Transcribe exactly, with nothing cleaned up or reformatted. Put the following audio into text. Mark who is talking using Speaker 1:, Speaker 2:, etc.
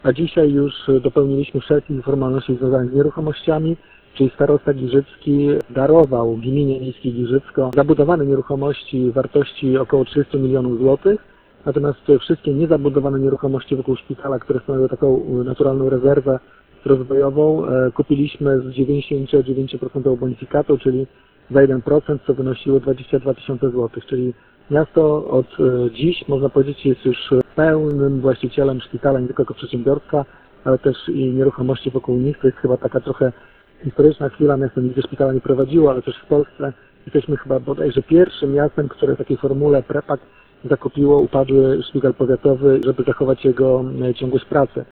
Speaker 1: A dzisiaj już dopełniliśmy wszelkich formalności związanych z nieruchomościami, czyli starosta Giżycki darował gminie miejskiej Giżycko zabudowane nieruchomości wartości około trzydziestu milionów złotych, natomiast wszystkie niezabudowane nieruchomości wokół szpitala, które stanowią taką naturalną rezerwę rozwojową, kupiliśmy z dziewięćdziesiąt dziewięć procent bonifikatu, czyli za jeden procent, co wynosiło dwadzieścia dwa tysiące złotych, czyli miasto od dziś, można powiedzieć, jest już pełnym właścicielem szpitala, nie tylko jako przedsiębiorstwa, ale też i nieruchomości wokół nich. To jest chyba taka trochę historyczna chwila, miasto nigdy szpitala nie prowadziło, ale też w Polsce jesteśmy chyba bodajże pierwszym miastem, które w takiej formule prepak zakupiło upadły szpital powiatowy, żeby zachować jego ciągłość pracy.